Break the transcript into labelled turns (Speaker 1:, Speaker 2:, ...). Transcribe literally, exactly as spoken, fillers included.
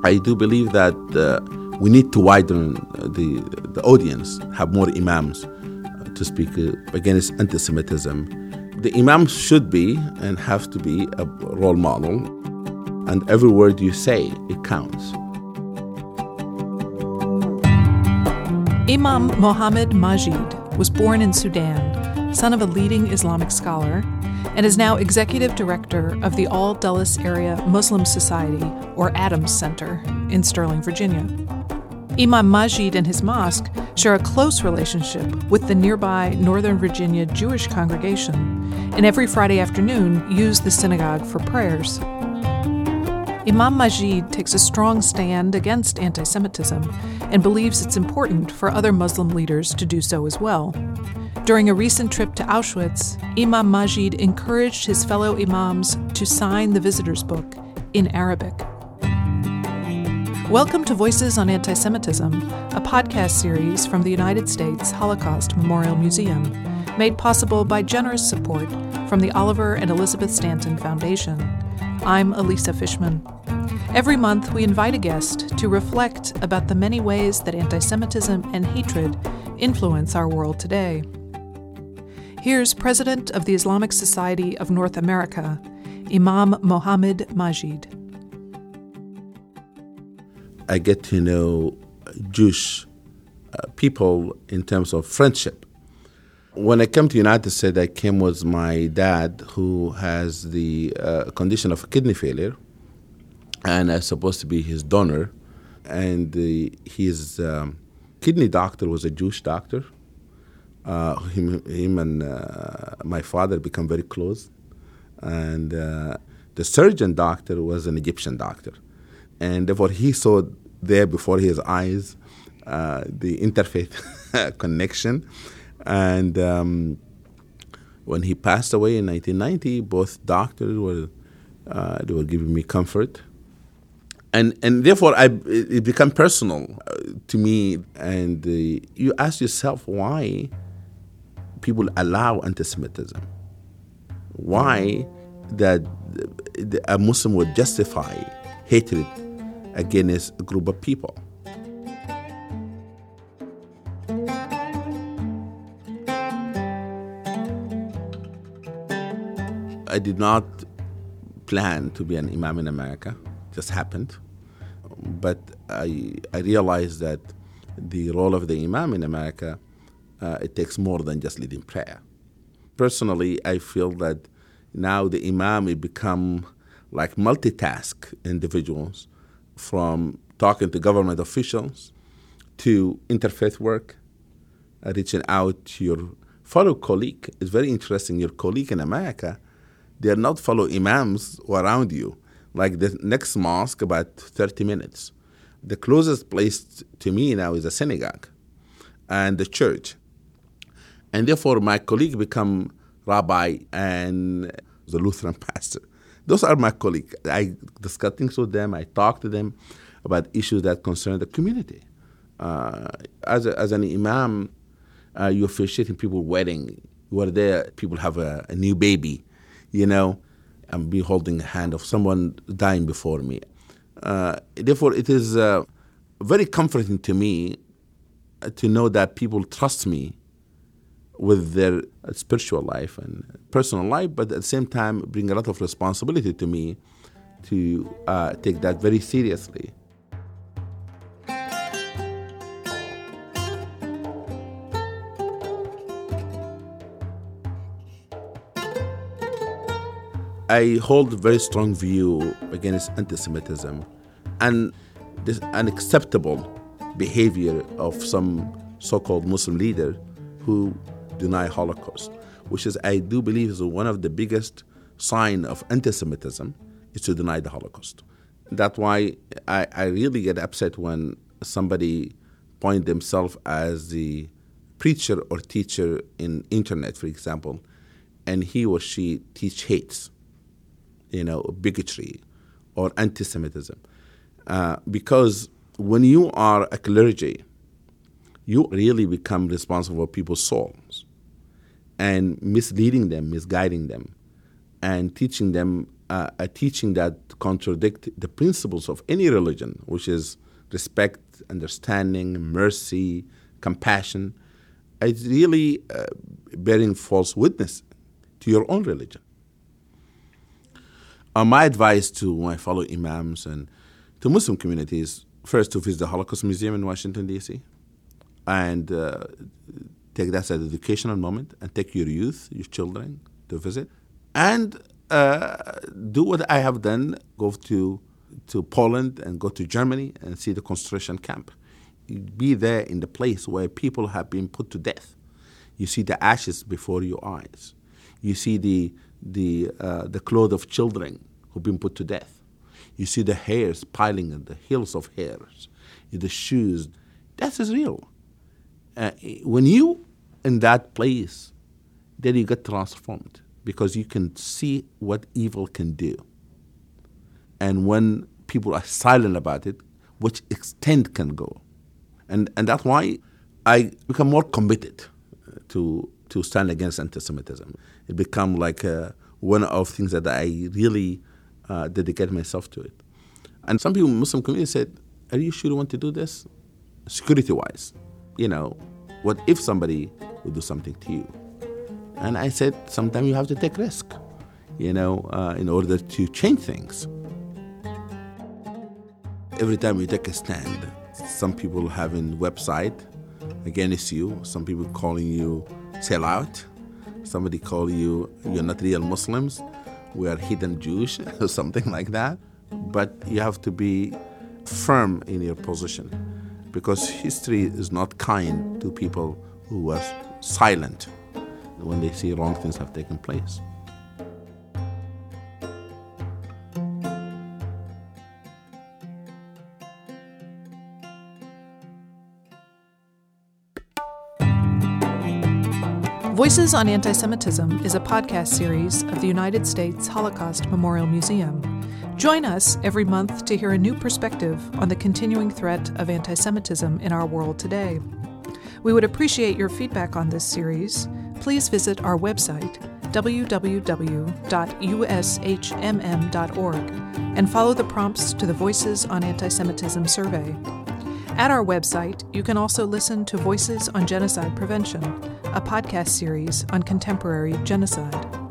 Speaker 1: I do believe that uh, we need to widen the, the audience, have more imams uh, to speak uh, against anti-Semitism. The imams should be and have to be a role model, and every word you say, it counts.
Speaker 2: Imam Mohammed Majid was born in Sudan, son of a leading Islamic scholar, and is now executive director of the All Dulles Area Muslim Society, or Adams Center, in Sterling, Virginia. Imam Majid and his mosque share a close relationship with the nearby Northern Virginia Jewish congregation, and every Friday afternoon use the synagogue for prayers. Imam Majid takes a strong stand against anti-Semitism and believes it's important for other Muslim leaders to do so as well. During a recent trip to Auschwitz, Imam Majid encouraged his fellow imams to sign the visitors' book in Arabic. Welcome to Voices on Anti-Semitism, a podcast series from the United States Holocaust Memorial Museum, made possible by generous support from the Oliver and Elizabeth Stanton Foundation. I'm Elisa Fishman. Every month, we invite a guest to reflect about the many ways that anti-Semitism and hatred influence our world today. Here's President of the Islamic Society of North America, Imam Mohammed Majid.
Speaker 1: I get to know Jewish uh, people in terms of friendship. When I came to the United States, I came with my dad, who has the uh, condition of kidney failure, and I'm supposed to be his donor. And uh, his um, kidney doctor was a Jewish doctor. Uh, him, him and uh, my father become very close. And uh, the surgeon doctor was an Egyptian doctor. And therefore, he saw there before his eyes uh, the interfaith connection. And um, when he passed away in nineteen ninety, both doctors were uh, they were giving me comfort, and and therefore I it became personal to me. And uh, you ask yourself why people allow anti-Semitism, why that a Muslim would justify hatred against a group of people. I did not plan to be an imam in America. It just happened. But I, I realized that the role of the imam in America, uh, it takes more than just leading prayer. Personally, I feel that now the imam will become like multitask individuals, from talking to government officials to interfaith work, uh, reaching out to your fellow colleague. It's very interesting. Your colleague in America, they are not fellow imams who are around you. Like the next mosque, about thirty minutes. The closest place to me now is a synagogue and the church. And therefore, my colleague become rabbi and the Lutheran pastor. Those are my colleagues. I discuss things with them. I talk to them about issues that concern the community. Uh, as, a, as an imam, uh, you officiate in people's wedding. You are there. People have a, a new baby, you know, and be holding the hand of someone dying before me. Uh, therefore, it is uh, very comforting to me to know that people trust me with their spiritual life and personal life, but at the same time bring a lot of responsibility to me to uh, take that very seriously. I hold a very strong view against anti-Semitism and this unacceptable behavior of some so-called Muslim leader who deny Holocaust, which is, I do believe, is one of the biggest sign of anti-Semitism, is to deny the Holocaust. That's why I, I really get upset when somebody point themselves as the preacher or teacher in internet, for example, and he or she teach hates, you know, bigotry or anti-Semitism. Uh, because when you are a clergy, you really become responsible for people's souls and misleading them, misguiding them, and teaching them uh, a teaching that contradicts the principles of any religion, which is respect, understanding, mercy, compassion, it's really uh, bearing false witness to your own religion. Uh, my advice to my fellow imams and to Muslim communities, first to visit the Holocaust Museum in Washington, D C, and uh, take that as an educational moment, and take your youth, your children, to visit. And uh, do what I have done, go to to Poland and go to Germany and see the concentration camp. Be there in the place where people have been put to death. You see the ashes before your eyes. You see the the uh, the clothes of children who've been put to death. You see the hairs piling in the hills of hairs, the shoes. That is real. Uh, when you in that place, then you get transformed because you can see what evil can do. And when people are silent about it, which extent can go. And and that's why I become more committed to to stand against anti-Semitism. It become like uh, one of the things that I really uh, dedicate myself to it. And some people in Muslim community said, are you sure you want to do this? Security-wise, you know, what if somebody would do something to you? And I said, sometimes you have to take risk, you know, uh, in order to change things. Every time we take a stand, some people having website against you, some people calling you sell out, somebody call you, you're not real Muslims, we are hidden Jews, or something like that. But you have to be firm in your position because history is not kind to people who were silent when they see wrong things have taken place.
Speaker 2: Voices on Anti-Semitism is a podcast series of the United States Holocaust Memorial Museum. Join us every month to hear a new perspective on the continuing threat of anti-Semitism in our world today. We would appreciate your feedback on this series. Please visit our website, w w w dot u s h m m dot org, and follow the prompts to the Voices on Anti-Semitism survey. At our website, you can also listen to Voices on Genocide Prevention, a podcast series on contemporary genocide.